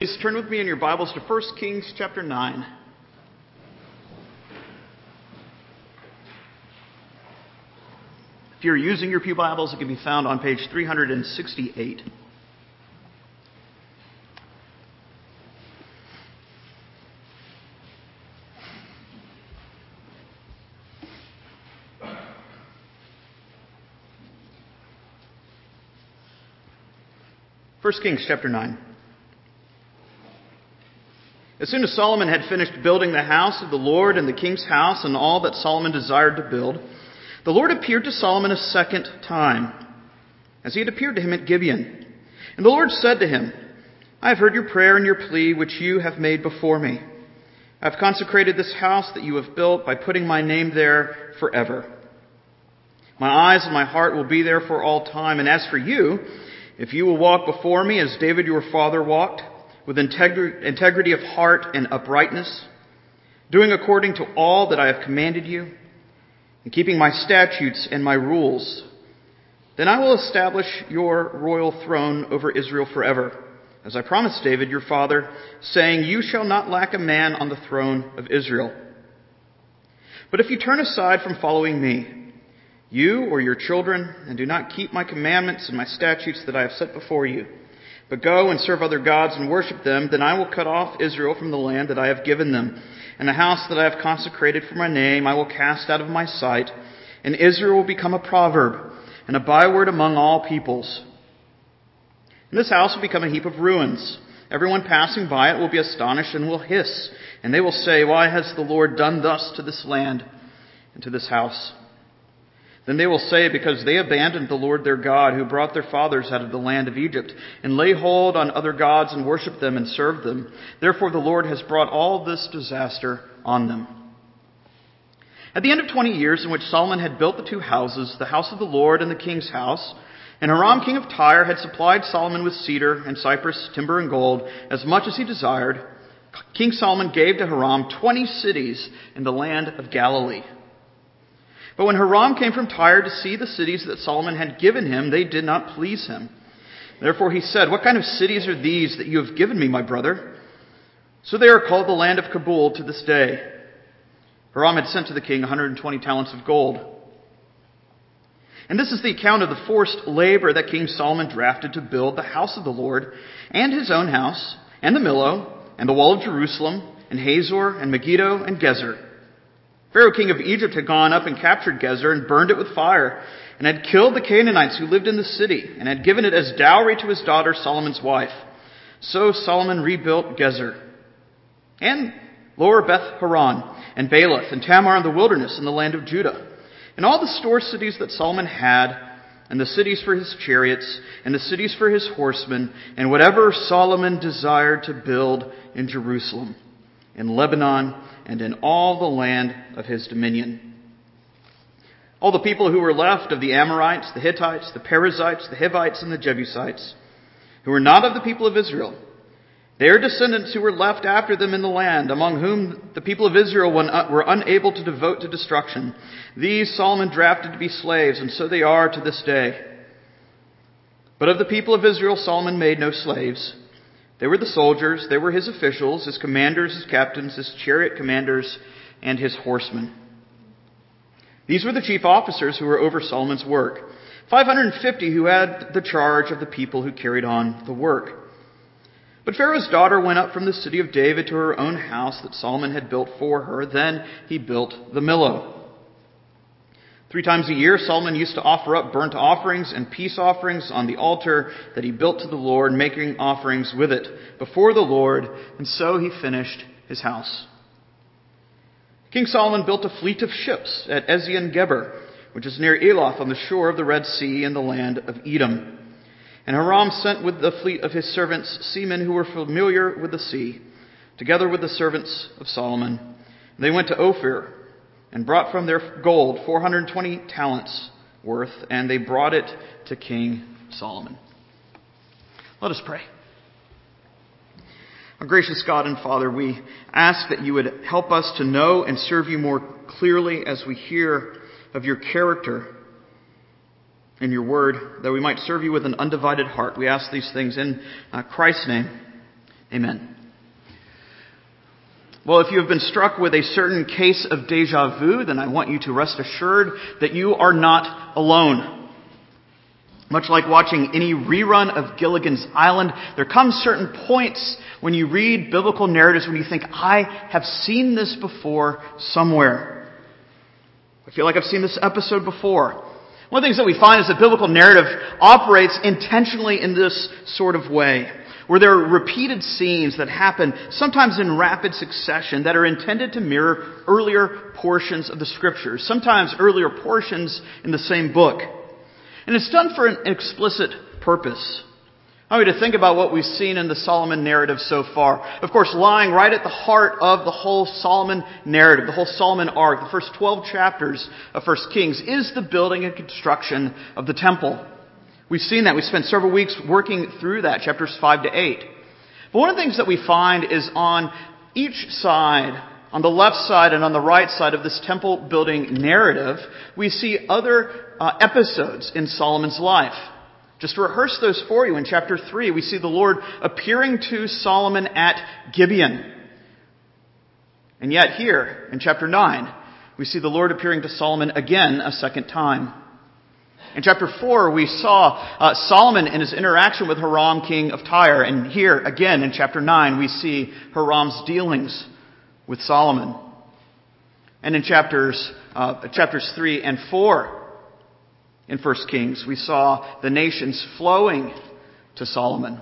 Please turn with me in your Bibles to 1 Kings chapter 9. If you're using your Pew Bibles, it can be found on page 368. First Kings chapter 9. As soon as Solomon had finished building the house of the Lord and the king's house and all that Solomon desired to build, the Lord appeared to Solomon a second time, as he had appeared to him at Gibeon. And the Lord said to him, I have heard your prayer and your plea which you have made before me. I have consecrated this house that you have built by putting my name there forever. My eyes and my heart will be there for all time. And as for you, if you will walk before me as David your father walked, with integrity of heart and uprightness, doing according to all that I have commanded you, and keeping my statutes and my rules, then I will establish your royal throne over Israel forever, as I promised David your father, saying, you shall not lack a man on the throne of Israel. But if you turn aside from following me, you or your children, and do not keep my commandments and my statutes that I have set before you, but go and serve other gods and worship them, then I will cut off Israel from the land that I have given them. And the house that I have consecrated for my name I will cast out of my sight, and Israel will become a proverb and a byword among all peoples. And this house will become a heap of ruins. Everyone passing by it will be astonished and will hiss, and they will say, why has the Lord done thus to this land and to this house? Then they will say, because they abandoned the Lord their God, who brought their fathers out of the land of Egypt, and lay hold on other gods and worshipped them and served them. Therefore the Lord has brought all this disaster on them. At the end of 20 years in which Solomon had built the two houses, the house of the Lord and the king's house, and Hiram king of Tyre had supplied Solomon with cedar and cypress, timber and gold, as much as he desired, King Solomon gave to Hiram 20 cities in the land of Galilee. But when Hiram came from Tyre to see the cities that Solomon had given him, they did not please him. Therefore he said, what kind of cities are these that you have given me, my brother? So they are called the land of Kabul to this day. Hiram had sent to the king 120 talents of gold. And this is the account of the forced labor that King Solomon drafted to build the house of the Lord, and his own house, and the Millo, and the wall of Jerusalem, and Hazor, and Megiddo, and Gezer. Pharaoh king of Egypt had gone up and captured Gezer and burned it with fire, and had killed the Canaanites who lived in the city, and had given it as dowry to his daughter Solomon's wife. So Solomon rebuilt Gezer, and Lower Beth Horon, and Baalath, and Tamar in the wilderness in the land of Judah, and all the store cities that Solomon had, and the cities for his chariots, and the cities for his horsemen, and whatever Solomon desired to build in Jerusalem, in Lebanon, and in all the land of his dominion. All the people who were left of the Amorites, the Hittites, the Perizzites, the Hivites, and the Jebusites, who were not of the people of Israel, their descendants who were left after them in the land, among whom the people of Israel were unable to devote to destruction, these Solomon drafted to be slaves, and so they are to this day. But of the people of Israel Solomon made no slaves. They were the soldiers, they were his officials, his commanders, his captains, his chariot commanders, and his horsemen. These were the chief officers who were over Solomon's work, 550 who had the charge of the people who carried on the work. But Pharaoh's daughter went up from the city of David to her own house that Solomon had built for her. Then he built the Millo. 3 times a year, Solomon used to offer up burnt offerings and peace offerings on the altar that he built to the Lord, making offerings with it before the Lord, and so he finished his house. King Solomon built a fleet of ships at Ezion-Geber, which is near Elath on the shore of the Red Sea in the land of Edom. And Hiram sent with the fleet of his servants seamen who were familiar with the sea, together with the servants of Solomon. They went to Ophir and brought from their gold 420 talents worth, and they brought it to King Solomon. Let us pray. Our gracious God and Father, we ask that you would help us to know and serve you more clearly as we hear of your character in your word, that we might serve you with an undivided heart. We ask these things in Christ's name. Amen. Well, if you have been struck with a certain case of deja vu, then I want you to rest assured that you are not alone. Much like watching any rerun of Gilligan's Island, there come certain points when you read biblical narratives when you think, I have seen this before somewhere. I feel like I've seen this episode before. One of the things that we find is that biblical narrative operates intentionally in this sort of way, where there are repeated scenes that happen, sometimes in rapid succession, that are intended to mirror earlier portions of the Scriptures, sometimes earlier portions in the same book. And it's done for an explicit purpose. I want you to think about what we've seen in the Solomon narrative so far. Of course, lying right at the heart of the whole Solomon narrative, the whole Solomon arc, the first 12 chapters of 1 Kings, is the building and construction of the temple. We've seen that. We spent several weeks working through that, chapters 5 to 8. But one of the things that we find is on each side, on the left side and on the right side of this temple building narrative, we see other episodes in Solomon's life. Just to rehearse those for you, in chapter 3, we see the Lord appearing to Solomon at Gibeon. And yet here, in chapter 9, we see the Lord appearing to Solomon again a second time. In chapter 4, we saw Solomon in his interaction with Hiram, king of Tyre. And here, again, in chapter 9, we see Hiram's dealings with Solomon. And in chapters 3 and 4 in 1 Kings, we saw the nations flowing to Solomon,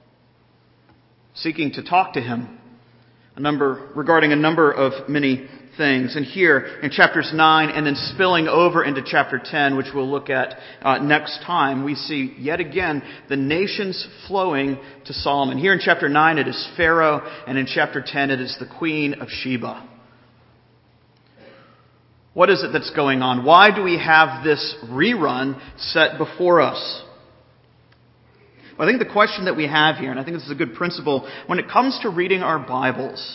seeking to talk to him regarding a number of many things. And here in chapters 9 and then spilling over into chapter 10, which we'll look at next time, we see yet again the nations flowing to Solomon. Here in chapter 9 it is Pharaoh, and in chapter 10 it is the Queen of Sheba. What is it that's going on? Why do we have this rerun set before us? Well, I think the question that we have here, and I think this is a good principle, when it comes to reading our Bibles,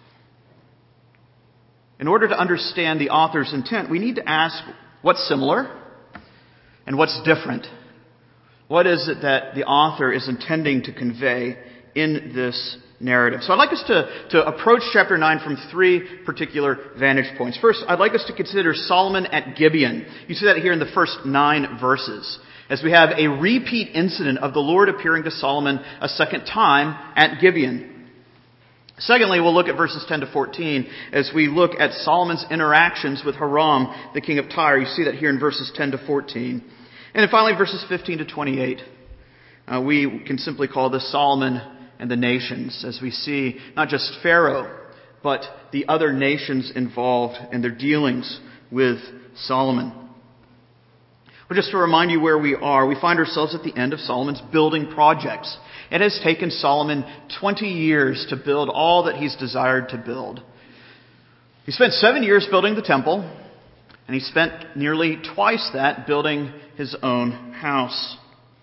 in order to understand the author's intent, we need to ask what's similar and what's different. What is it that the author is intending to convey in this narrative? So I'd like us to approach chapter 9 from three particular vantage points. First, I'd like us to consider Solomon at Gibeon. You see that here in the first 9 verses, as we have a repeat incident of the Lord appearing to Solomon a second time at Gibeon. Secondly, we'll look at verses 10 to 14 as we look at Solomon's interactions with Hiram, the king of Tyre. You see that here in verses 10 to 14. And then finally, verses 15 to 28. We can simply call this Solomon and the nations, as we see not just Pharaoh, but the other nations involved in their dealings with Solomon. Well, just to remind you where we are, we find ourselves at the end of Solomon's building projects. It has taken Solomon 20 years to build all that he's desired to build. He spent 7 years building the temple, and he spent nearly twice that building his own house.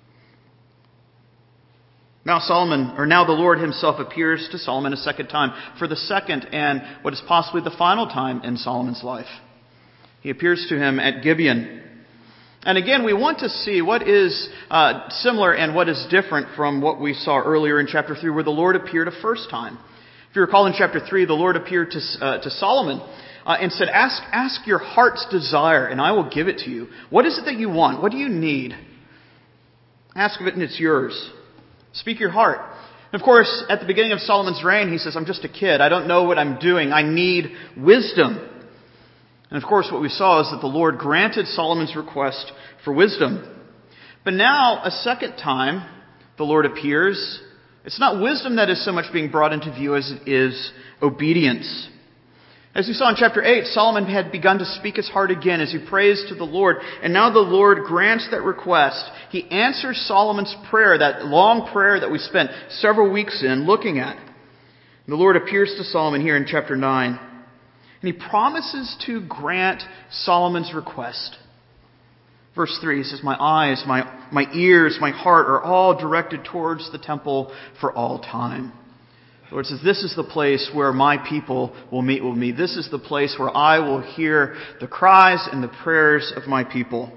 Now the Lord himself appears to Solomon a second time, for the second and what is possibly the final time in Solomon's life. He appears to him at Gibeon. And again, we want to see what is similar and what is different from what we saw earlier in chapter 3, where the Lord appeared a first time. If you recall in chapter 3, the Lord appeared to Solomon and said, ask your heart's desire and I will give it to you. What is it that you want? What do you need? Ask of it and it's yours. Speak your heart. And of course, at the beginning of Solomon's reign, he says, I'm just a kid. I don't know what I'm doing. I need wisdom. And of course, what we saw is that the Lord granted Solomon's request for wisdom. But now, a second time, the Lord appears. It's not wisdom that is so much being brought into view as it is obedience. As we saw in chapter 8, Solomon had begun to speak his heart again as he prays to the Lord. And now the Lord grants that request. He answers Solomon's prayer, that long prayer that we spent several weeks in looking at. And the Lord appears to Solomon here in chapter 9. And he promises to grant Solomon's request. Verse 3, he says, my eyes, my ears, my heart are all directed towards the temple for all time. The Lord says, this is the place where my people will meet with me. This is the place where I will hear the cries and the prayers of my people.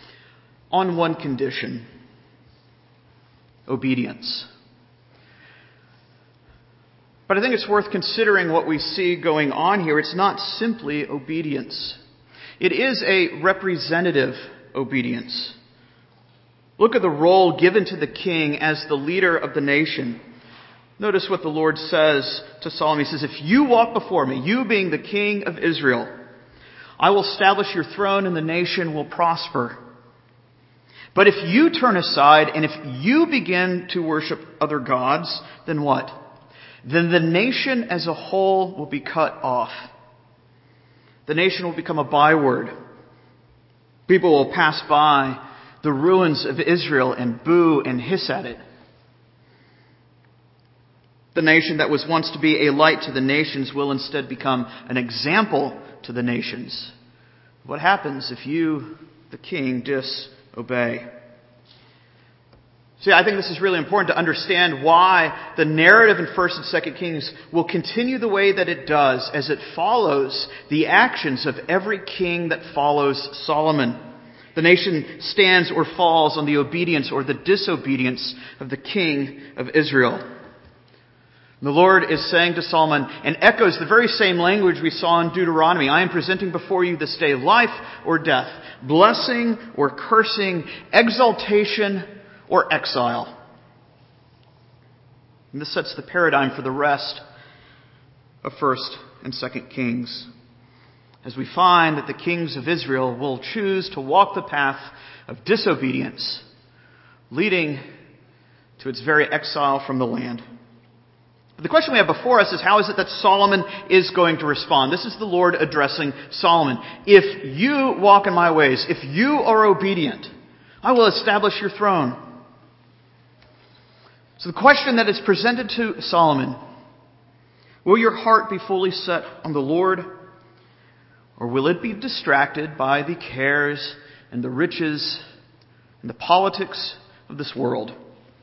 On one condition: obedience. But I think it's worth considering what we see going on here. It's not simply obedience. It is a representative obedience. Look at the role given to the king as the leader of the nation. Notice what the Lord says to Solomon. He says, if you walk before me, you being the king of Israel, I will establish your throne and the nation will prosper. But if you turn aside and if you begin to worship other gods, then what? Then the nation as a whole will be cut off. The nation will become a byword. People will pass by the ruins of Israel and boo and hiss at it. The nation that was once to be a light to the nations will instead become an example to the nations. What happens if you, the king, disobey? See, I think this is really important to understand why the narrative in 1st and 2nd Kings will continue the way that it does as it follows the actions of every king that follows Solomon. The nation stands or falls on the obedience or the disobedience of the king of Israel. The Lord is saying to Solomon, and echoes the very same language we saw in Deuteronomy, I am presenting before you this day life or death, blessing or cursing, exaltation or exile. And this sets the paradigm for the rest of 1st and 2nd Kings, as we find that the kings of Israel will choose to walk the path of disobedience, leading to its very exile from the land. The question we have before us is, how is it that Solomon is going to respond? This is the Lord addressing Solomon. If you walk in my ways, if you are obedient, I will establish your throne. So the question that is presented to Solomon, will your heart be fully set on the Lord, or will it be distracted by the cares and the riches and the politics of this world?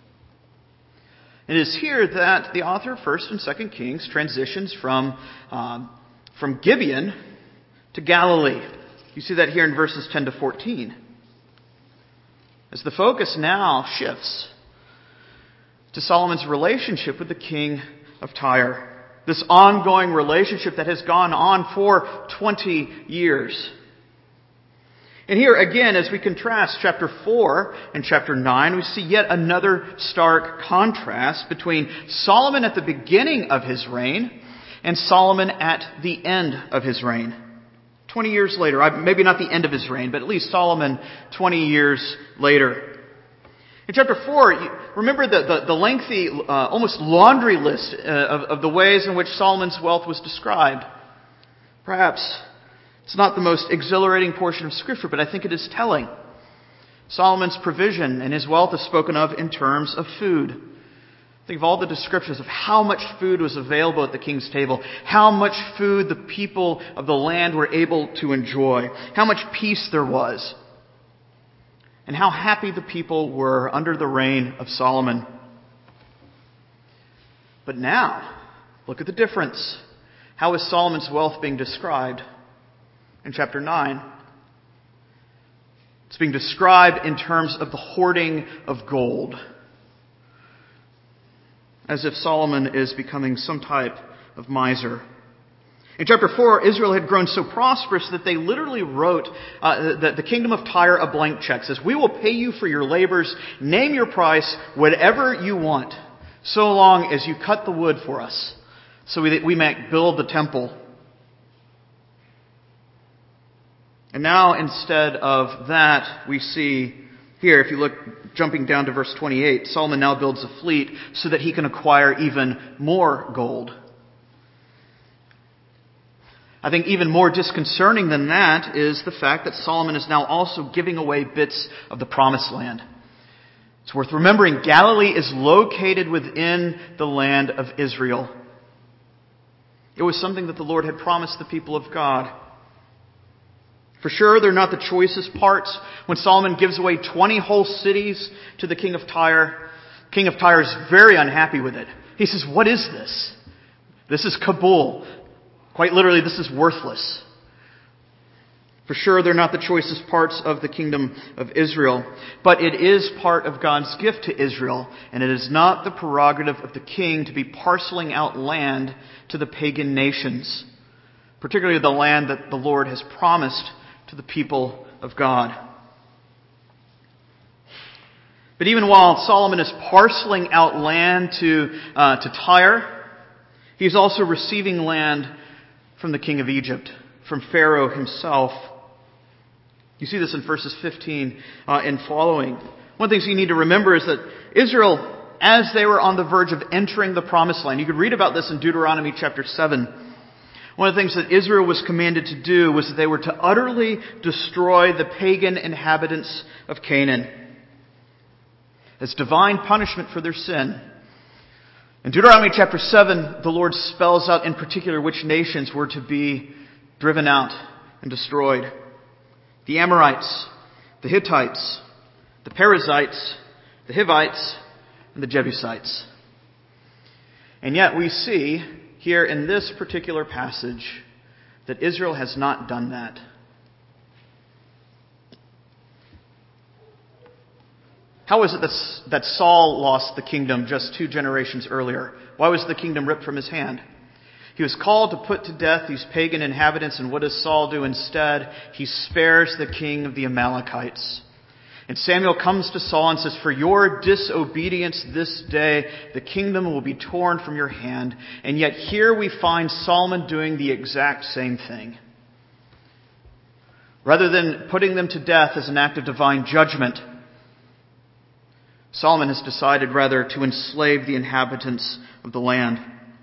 It is here that the author of 1st and 2nd Kings transitions from Gibeon to Galilee. You see that here in verses 10 to 14. As the focus now shifts to Solomon's relationship with the king of Tyre. This ongoing relationship that has gone on for 20 years. And here again, as we contrast chapter 4 and chapter 9, we see yet another stark contrast between Solomon at the beginning of his reign and Solomon at the end of his reign. 20 years later, maybe not the end of his reign, but at least Solomon 20 years later. In chapter 4, remember the lengthy, almost laundry list of the ways in which Solomon's wealth was described. Perhaps it's not the most exhilarating portion of Scripture, but I think it is telling. Solomon's provision and his wealth is spoken of in terms of food. Think of all the descriptions of how much food was available at the king's table, how much food the people of the land were able to enjoy, how much peace there was, and how happy the people were under the reign of Solomon. But now, look at the difference. How is Solomon's wealth being described? In chapter 9, it's being described in terms of the hoarding of gold, as if Solomon is becoming some type of miser. In chapter 4, Israel had grown so prosperous that they literally wrote the kingdom of Tyre a blank check. It says, we will pay you for your labors, name your price, whatever you want, so long as you cut the wood for us, so we may build the temple. And now, instead of that, we see here, if you look, jumping down to verse 28, Solomon now builds a fleet so that he can acquire even more gold. I think even more disconcerting than that is the fact that Solomon is now also giving away bits of the promised land. It's worth remembering, Galilee is located within the land of Israel. It was something that the Lord had promised the people of God. For sure, they're not the choicest parts. When Solomon gives away 20 whole cities to the king of Tyre is very unhappy with it. He says, what is this? This is Kabul. Quite literally, this is worthless. For sure, they're not the choicest parts of the kingdom of Israel, but it is part of God's gift to Israel, and it is not the prerogative of the king to be parceling out land to the pagan nations, particularly the land that the Lord has promised to the people of God. But even while Solomon is parceling out land to Tyre, he's also receiving land from the king of Egypt, from Pharaoh himself. You see this in verses 15 and following. One of the things you need to remember is that Israel, as they were on the verge of entering the promised land, you could read about this in Deuteronomy chapter 7. One of the things that Israel was commanded to do was that they were to utterly destroy the pagan inhabitants of Canaan as divine punishment for their sin. In Deuteronomy chapter 7, the Lord spells out in particular which nations were to be driven out and destroyed. The Amorites, the Hittites, the Perizzites, the Hivites, and the Jebusites. And yet we see here in this particular passage that Israel has not done that. How is it that Saul lost the kingdom just 2 generations earlier? Why was the kingdom ripped from his hand? He was called to put to death these pagan inhabitants, and what does Saul do instead? He spares the king of the Amalekites. And Samuel comes to Saul and says, "For your disobedience this day, the kingdom will be torn from your hand." And yet here we find Solomon doing the exact same thing. Rather than putting them to death as an act of divine judgment, Solomon has decided rather to enslave the inhabitants of the land.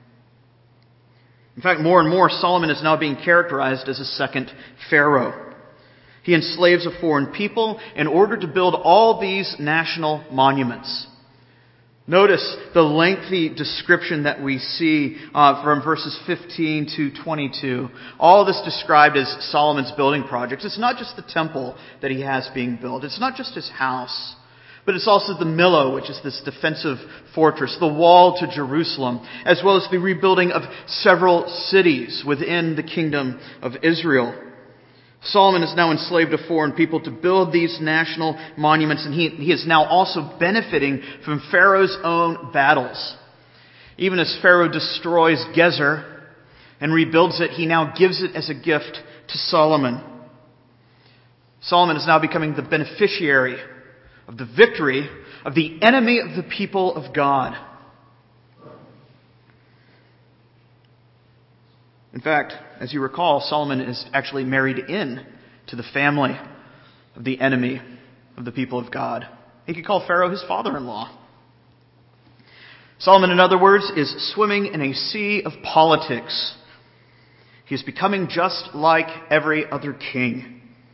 In fact, more and more, Solomon is now being characterized as a second Pharaoh. He enslaves a foreign people in order to build all these national monuments. Notice the lengthy description that we see from verses 15 to 22. All of this described as Solomon's building projects. It's not just the temple that he has being built. It's not just his house. But it's also the Millo, which is this defensive fortress, the wall to Jerusalem, as well as the rebuilding of several cities within the kingdom of Israel. Solomon has now enslaved a foreign people to build these national monuments, and he is now also benefiting from Pharaoh's own battles. Even as Pharaoh destroys Gezer and rebuilds it, he now gives it as a gift to Solomon. Solomon is now becoming the beneficiary of the victory of the enemy of the people of God. In fact, as you recall, Solomon is actually married in to the family of the enemy of the people of God. He could call Pharaoh his father-in-law. Solomon, in other words, is swimming in a sea of politics. He is becoming just like every other king.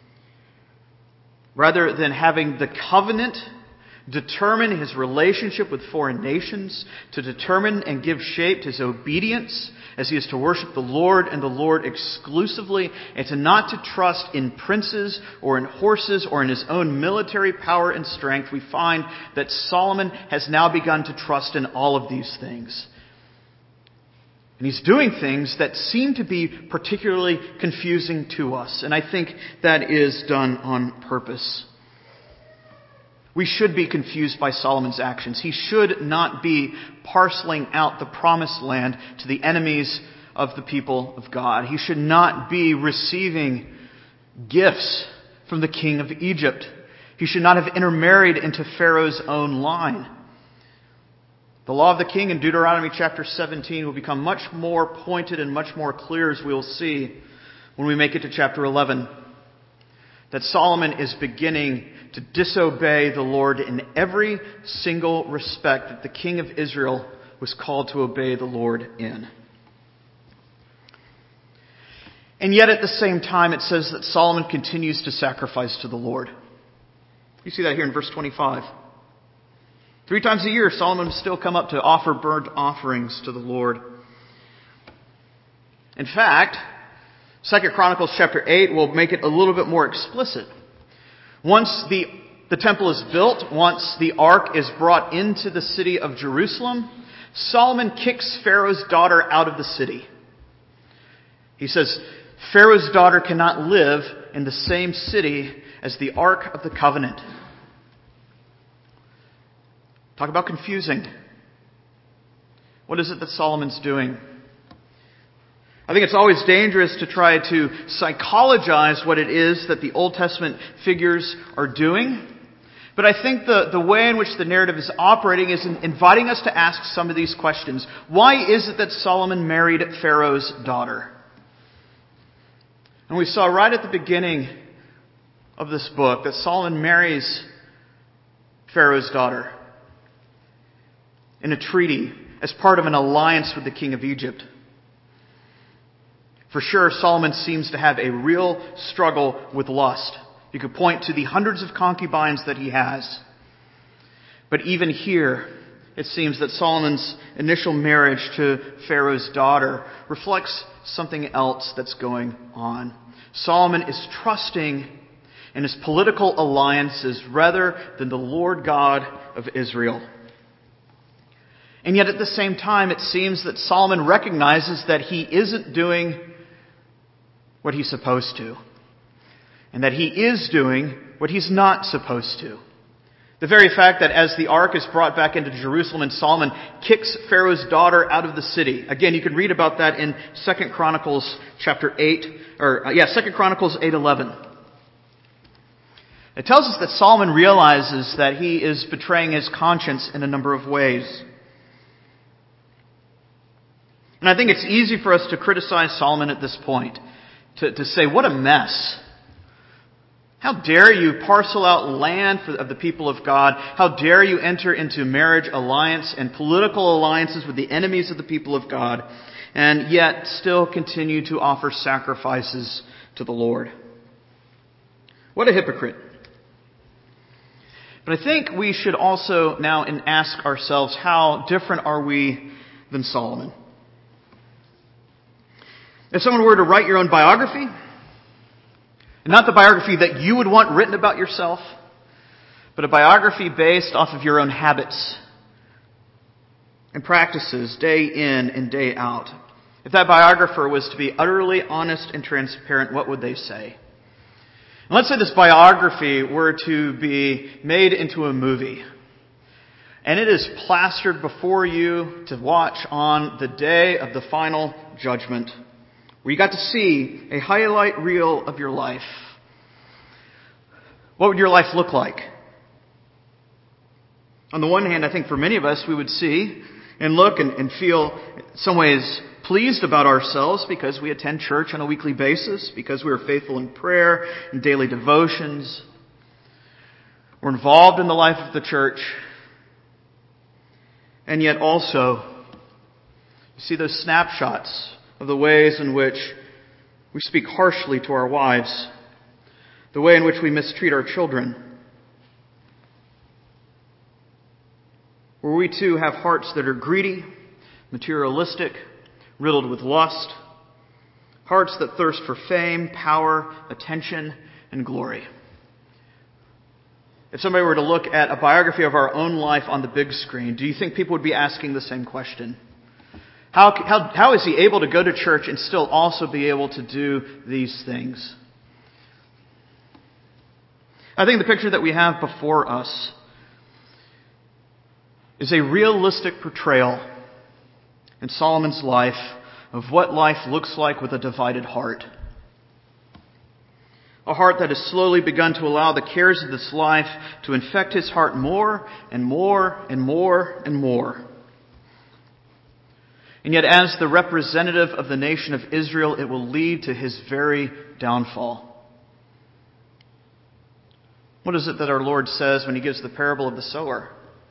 Rather than having the covenant determine his relationship with foreign nations, to determine and give shape to his obedience as he is to worship the Lord and the Lord exclusively, and to not to trust in princes or in horses or in his own military power and strength, we find that Solomon has now begun to trust in all of these things. And he's doing things that seem to be particularly confusing to us. And I think that is done on purpose. We should be confused by Solomon's actions. He should not be parceling out the promised land to the enemies of the people of God. He should not be receiving gifts from the king of Egypt. He should not have intermarried into Pharaoh's own line. The law of the king in Deuteronomy chapter 17 will become much more pointed and much more clear, as we will see when we make it to chapter 11. That Solomon is beginning to disobey the Lord in every single respect that the king of Israel was called to obey the Lord in. And yet at the same time it says that Solomon continues to sacrifice to the Lord. You see that here in verse 25. 3 times a year, Solomon would still come up to offer burnt offerings to the Lord. In fact, 2 Chronicles chapter 8 will make it a little bit more explicit. Once the temple is built, once the ark is brought into the city of Jerusalem, Solomon kicks Pharaoh's daughter out of the city. He says, Pharaoh's daughter cannot live in the same city as the Ark of the Covenant. Talk about confusing. What is it that Solomon's doing? I think it's always dangerous to try to psychologize what it is that the Old Testament figures are doing. But I think the way in which the narrative is operating is inviting us to ask some of these questions. Why is it that Solomon married Pharaoh's daughter? And we saw right at the beginning of this book that Solomon marries Pharaoh's daughter in a treaty as part of an alliance with the king of Egypt. For sure, Solomon seems to have a real struggle with lust. You could point to the hundreds of concubines that he has. But even here, it seems that Solomon's initial marriage to Pharaoh's daughter reflects something else that's going on. Solomon is trusting in his political alliances rather than the Lord God of Israel. And yet at the same time, it seems that Solomon recognizes that he isn't doing what he's supposed to, and that he is doing what he's not supposed to. The very fact that as the ark is brought back into Jerusalem and Solomon kicks Pharaoh's daughter out of the city. Again, you can read about that in 2 Chronicles chapter 8, 2 Chronicles 8:11. It tells us that Solomon realizes that he is betraying his conscience in a number of ways. And I think it's easy for us to criticize Solomon at this point. To say, what a mess. How dare you parcel out land of the people of God? How dare you enter into marriage alliance and political alliances with the enemies of the people of God, and yet still continue to offer sacrifices to the Lord? What a hypocrite. But I think we should also now ask ourselves, how different are we than Solomon? If someone were to write your own biography, and not the biography that you would want written about yourself, but a biography based off of your own habits and practices day in and day out, if that biographer was to be utterly honest and transparent, what would they say? And let's say this biography were to be made into a movie, and it is plastered before you to watch on the day of the final judgment, where you got to see a highlight reel of your life. What would your life look like? On the one hand, I think for many of us, we would see and look and feel in some ways pleased about ourselves because we attend church on a weekly basis, because we are faithful in prayer and daily devotions. We're involved in the life of the church. And yet also, you see those snapshots of the ways in which we speak harshly to our wives, the way in which we mistreat our children, where we too have hearts that are greedy, materialistic, riddled with lust, hearts that thirst for fame, power, attention, and glory. If somebody were to look at a biography of our own life on the big screen, do you think people would be asking the same question? How is he able to go to church and still also be able to do these things? I think the picture that we have before us is a realistic portrayal in Solomon's life of what life looks like with a divided heart. A heart that has slowly begun to allow the cares of this life to infect his heart more and more and more and more. And yet, as the representative of the nation of Israel, it will lead to his very downfall. What is it that our Lord says when he gives the parable of the sower?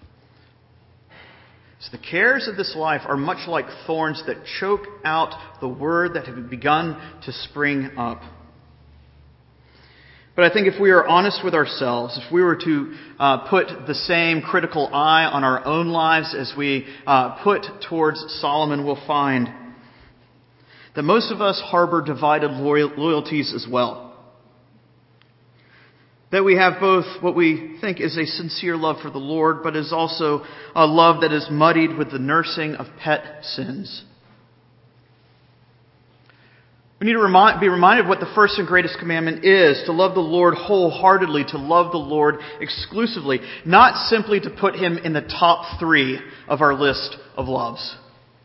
It's the cares of this life are much like thorns that choke out the word that had begun to spring up. But I think if we are honest with ourselves, if we were to put the same critical eye on our own lives as we put towards Solomon, we'll find that most of us harbor divided loyalties as well. That we have both what we think is a sincere love for the Lord, but is also a love that is muddied with the nursing of pet sins. We need to be reminded of what the first and greatest commandment is, to love the Lord wholeheartedly, to love the Lord exclusively, not simply to put Him in the top 3 of our list of loves.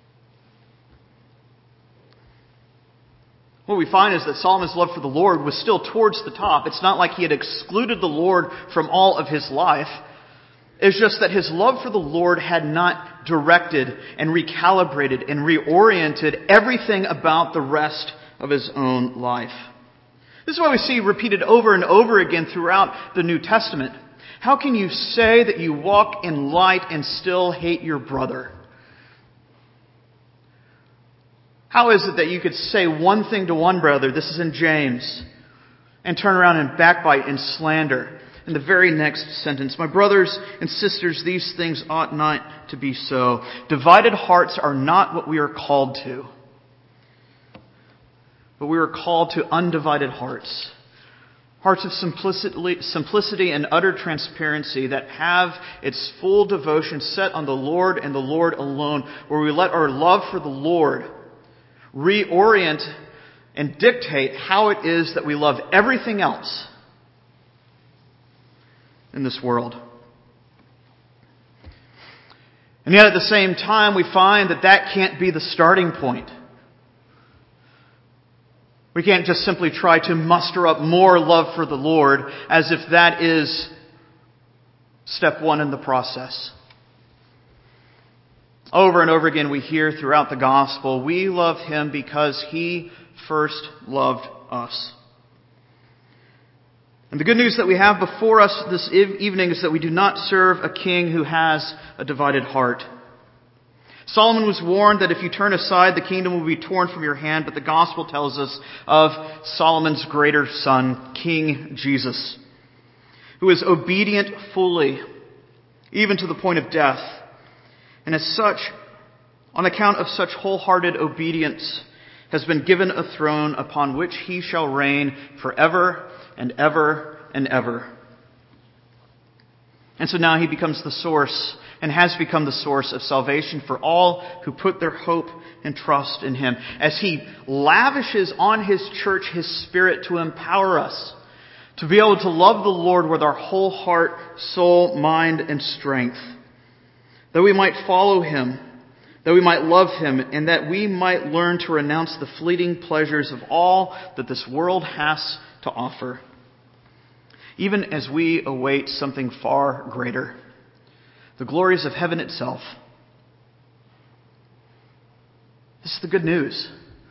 What we find is that Solomon's love for the Lord was still towards the top. It's not like he had excluded the Lord from all of his life. It's just that his love for the Lord had not directed and recalibrated and reoriented everything about the rest of his own life. This is what we see repeated over and over again throughout the New Testament. How can you say that you walk in light and still hate your brother? How is it that you could say one thing to one brother, this is in James, and turn around and backbite and slander in the very next sentence? My brothers and sisters, these things ought not to be so. Divided hearts are not what we are called to, but we are called to undivided hearts. Hearts of simplicity and utter transparency that have its full devotion set on the Lord and the Lord alone, where we let our love for the Lord reorient and dictate how it is that we love everything else in this world. And yet at the same time, we find that that can't be the starting point. We can't just simply try to muster up more love for the Lord as if that is step 1 in the process. Over and over again we hear throughout the gospel, we love Him because He first loved us. And the good news that we have before us this evening is that we do not serve a king who has a divided heart. Solomon was warned that if you turn aside, the kingdom will be torn from your hand, but the gospel tells us of Solomon's greater son, King Jesus, who is obedient fully, even to the point of death. And as such, on account of such wholehearted obedience, has been given a throne upon which he shall reign forever and ever and ever. And so now he becomes the source and has become the source of salvation for all who put their hope and trust in Him, as He lavishes on His church His Spirit to empower us to be able to love the Lord with our whole heart, soul, mind, and strength, that we might follow Him, that we might love Him, and that we might learn to renounce the fleeting pleasures of all that this world has to offer, even as we await something far greater, the glories of heaven itself. This is the good news.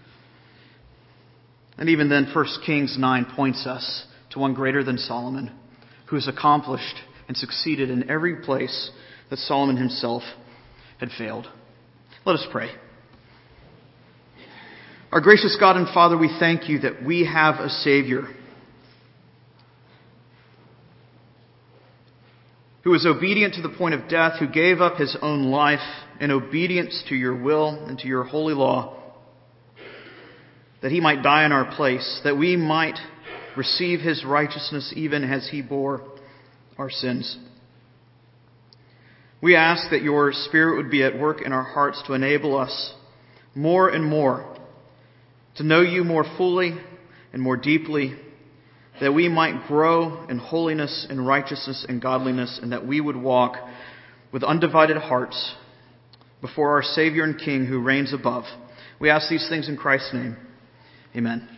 And even then, 1 Kings 9 points us to one greater than Solomon, who has accomplished and succeeded in every place that Solomon himself had failed. Let us pray. Our gracious God and Father, we thank You that we have a Savior who was obedient to the point of death, who gave up His own life in obedience to Your will and to Your holy law, that He might die in our place, that we might receive His righteousness even as He bore our sins. We ask that Your Spirit would be at work in our hearts to enable us more and more to know You more fully and more deeply, that we might grow in holiness and righteousness and godliness, and that we would walk with undivided hearts before our Savior and King who reigns above. We ask these things in Christ's name. Amen.